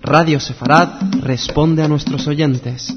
Radio Sefarad responde a nuestros oyentes.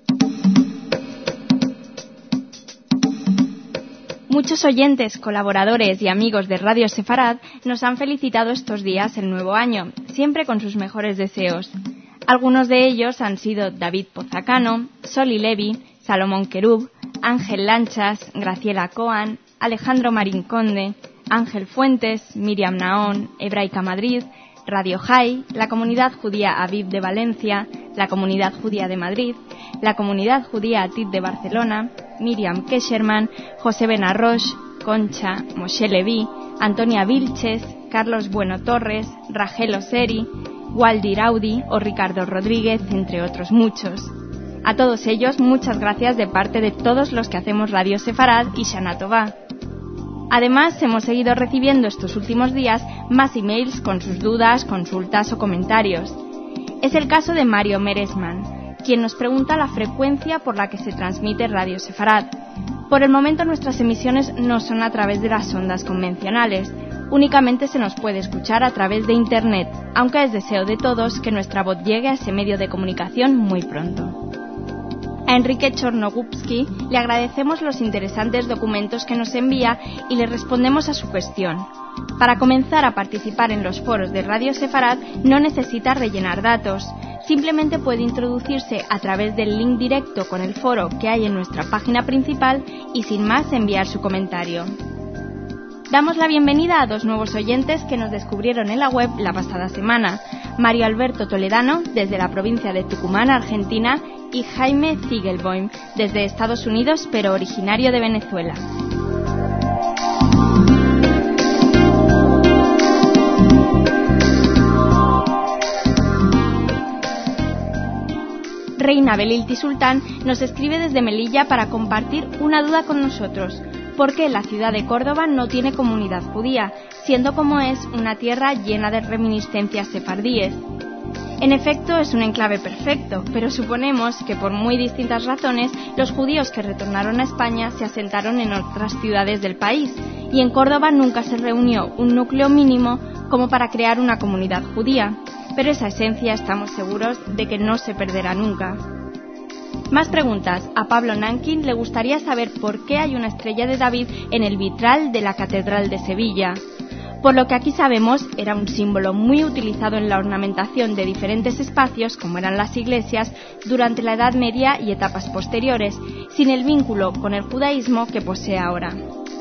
Muchos oyentes, colaboradores y amigos de Radio Sefarad nos han felicitado estos días el nuevo año, siempre con sus mejores deseos. Algunos de ellos han sido David Pozacano, Soli Levi, Salomón Querub, Ángel Lanchas, Graciela Coan, Alejandro Marín Conde, Ángel Fuentes, Miriam Naón, Hebraica Madrid, Radio Jai, la Comunidad Judía Aviv de Valencia, la Comunidad Judía de Madrid, la Comunidad Judía Atit de Barcelona, Miriam Kesherman, José Benarroch, Concha, Moshe Leví, Antonia Vilches, Carlos Bueno Torres, Rachel Oseri, Waldir Audi o Ricardo Rodríguez, entre otros muchos. A todos ellos, muchas gracias de parte de todos los que hacemos Radio Sefarad y Shana Tová. Además, hemos seguido recibiendo estos últimos días más emails con sus dudas, consultas o comentarios. Es el caso de Mario Meresman, quien nos pregunta la frecuencia por la que se transmite Radio Sefarad. Por el momento nuestras emisiones no son a través de las ondas convencionales, únicamente se nos puede escuchar a través de Internet, aunque es deseo de todos que nuestra voz llegue a ese medio de comunicación muy pronto. A Enrique Chornogubsky le agradecemos los interesantes documentos que nos envía y le respondemos a su cuestión. Para comenzar a participar en los foros de Radio Sefarad no necesita rellenar datos, simplemente puede introducirse a través del link directo con el foro que hay en nuestra página principal y sin más enviar su comentario. Damos la bienvenida a dos nuevos oyentes que nos descubrieron en la web la pasada semana, Mario Alberto Toledano, desde la provincia de Tucumán, Argentina, y Jaime Ziegelboim, desde Estados Unidos, pero originario de Venezuela. Reina Belilti Sultán nos escribe desde Melilla para compartir una duda con nosotros. ¿Por qué la ciudad de Córdoba no tiene comunidad judía, siendo como es una tierra llena de reminiscencias sefardíes? En efecto, es un enclave perfecto, pero suponemos que por muy distintas razones los judíos que retornaron a España se asentaron en otras ciudades del país, y en Córdoba nunca se reunió un núcleo mínimo como para crear una comunidad judía, pero esa esencia estamos seguros de que no se perderá nunca. Más preguntas. A Pablo Nankin le gustaría saber por qué hay una estrella de David en el vitral de la Catedral de Sevilla. Por lo que aquí sabemos, era un símbolo muy utilizado en la ornamentación de diferentes espacios, como eran las iglesias, durante la Edad Media y etapas posteriores, sin el vínculo con el judaísmo que posee ahora.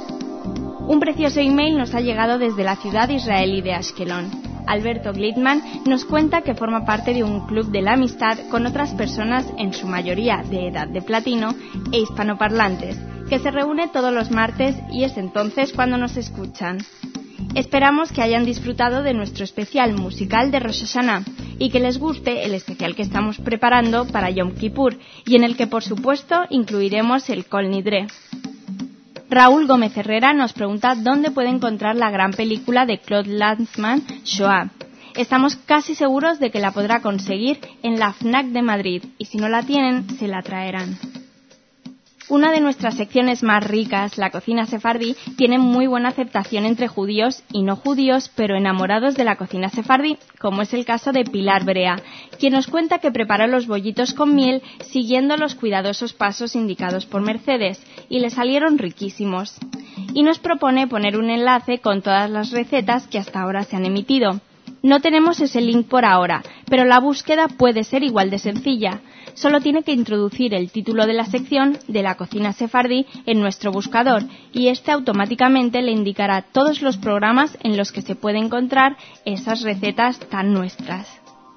Un precioso email nos ha llegado desde la ciudad israelí de Ashkelon. Alberto Glitman nos cuenta que forma parte de un club de la amistad con otras personas, en su mayoría de edad de platino e hispanoparlantes, que se reúne todos los martes y es entonces cuando nos escuchan. Esperamos que hayan disfrutado de nuestro especial musical de Rosh Hashanah y que les guste el especial que estamos preparando para Yom Kippur y en el que por supuesto incluiremos el Kol Nidre. Raúl Gómez Herrera nos pregunta dónde puede encontrar la gran película de Claude Lanzmann, Shoah. Estamos casi seguros de que la podrá conseguir en la FNAC de Madrid y si no la tienen, se la traerán. Una de nuestras secciones más ricas, la cocina sefardí, tiene muy buena aceptación entre judíos y no judíos, pero enamorados de la cocina sefardí, como es el caso de Pilar Brea, quien nos cuenta que preparó los bollitos con miel siguiendo los cuidadosos pasos indicados por Mercedes, y le salieron riquísimos. Y nos propone poner un enlace con todas las recetas que hasta ahora se han emitido. No tenemos ese link por ahora, pero la búsqueda puede ser igual de sencilla. Solo tiene que introducir el título de la sección de la cocina sefardí en nuestro buscador y este automáticamente le indicará todos los programas en los que se puede encontrar esas recetas tan nuestras.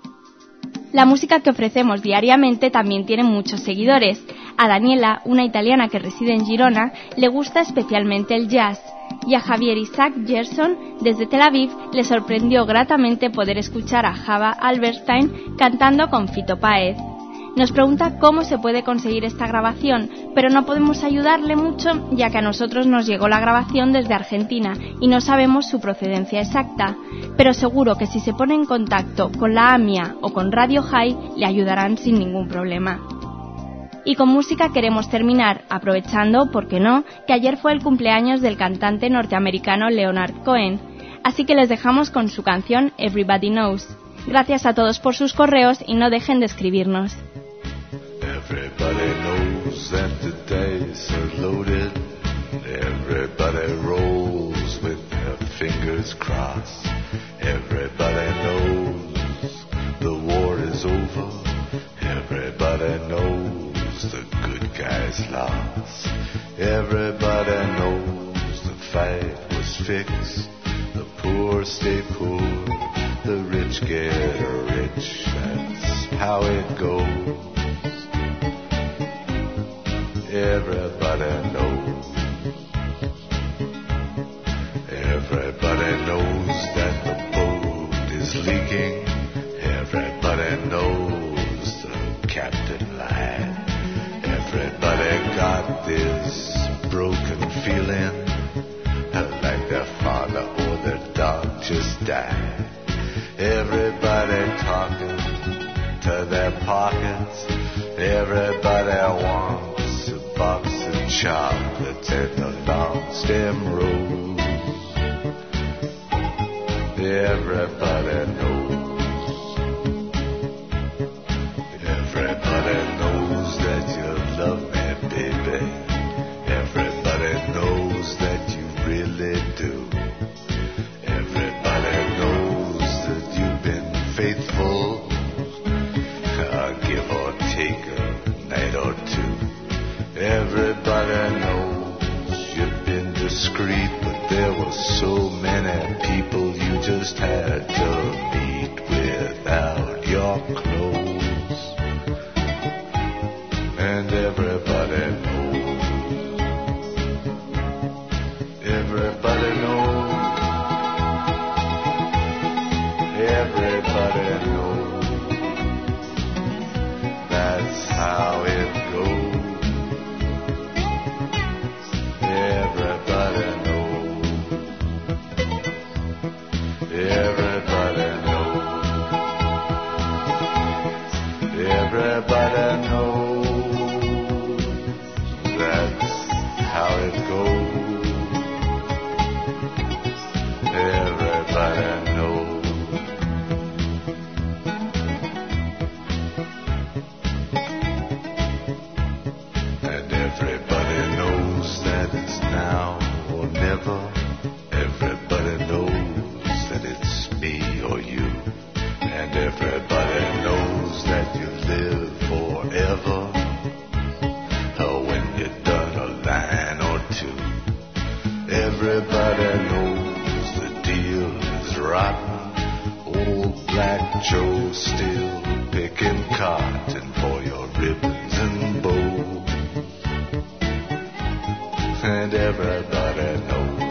La música que ofrecemos diariamente también tiene muchos seguidores. A Daniela, una italiana que reside en Girona, le gusta especialmente el jazz. Y a Javier Isaac Gerson, desde Tel Aviv, le sorprendió gratamente poder escuchar a Java Alberstein cantando con Fito Páez. Nos pregunta cómo se puede conseguir esta grabación, pero no podemos ayudarle mucho ya que a nosotros nos llegó la grabación desde Argentina y no sabemos su procedencia exacta, pero seguro que si se pone en contacto con la AMIA o con Radio Jai le ayudarán sin ningún problema. Y con música queremos terminar, aprovechando, ¿por qué no?, que ayer fue el cumpleaños del cantante norteamericano Leonard Cohen, así que les dejamos con su canción Everybody Knows. Gracias a todos por sus correos y no dejen de escribirnos. Everybody knows that the dice are loaded. Everybody rolls with their fingers crossed. Everybody knows the war is over. Everybody knows the good guys lost. Everybody knows the fight was fixed. The poor stay poor, the rich get rich. That's how it goes. Everybody knows. Everybody knows that the boat is leaking. Everybody knows the captain lied. Everybody got this broken feeling like their father or their dog just died. Everybody talking to their pockets. Everybody wants a box of chocolates and a long stem rose. Everybody knows. Everybody knows that you love me, baby. Everybody knows that you really do. Everybody knows that you've been faithful, give or take a night or two. Everybody knows you've been discreet, but there were so many people you just had to meet without your clothes. And everybody knows. Everybody knows. Everybody knows. That's how it goes. Everybody knows. Everybody knows. Everybody knows. That's how it goes. Everybody knows. And everybody knows that it's now or never. Everybody knows that it's me or you. And everybody knows that you live forever. When you're done a line or two. Everybody knows the deal is rotten. Old Black Joe still picking cotton for your ribbons and bows. And everybody knows.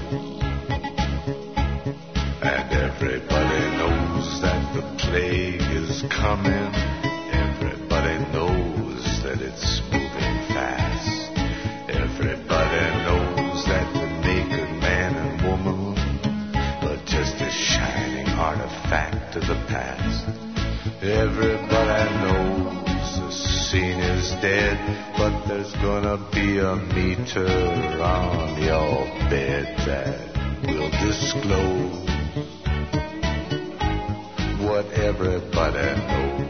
And everybody knows that the plague is coming. Everybody knows that it's moving fast. Everybody knows that the naked man and woman are just a shining artifact of the past. Everybody knows the scene is dead, but there's gonna be a meter on your bed that will disclose what everybody knows.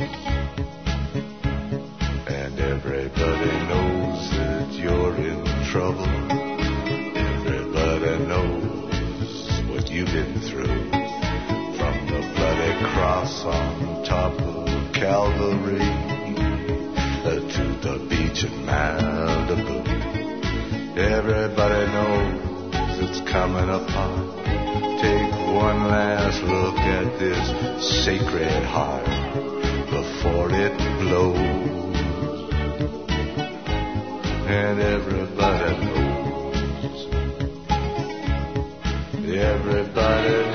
And everybody knows that you're in trouble. Everybody knows what you've been through. From the bloody cross on top of Calvary to the beach in Malibu. Everybody knows it's coming upon. Take one last look at this sacred heart before it blows. And everybody knows. Everybody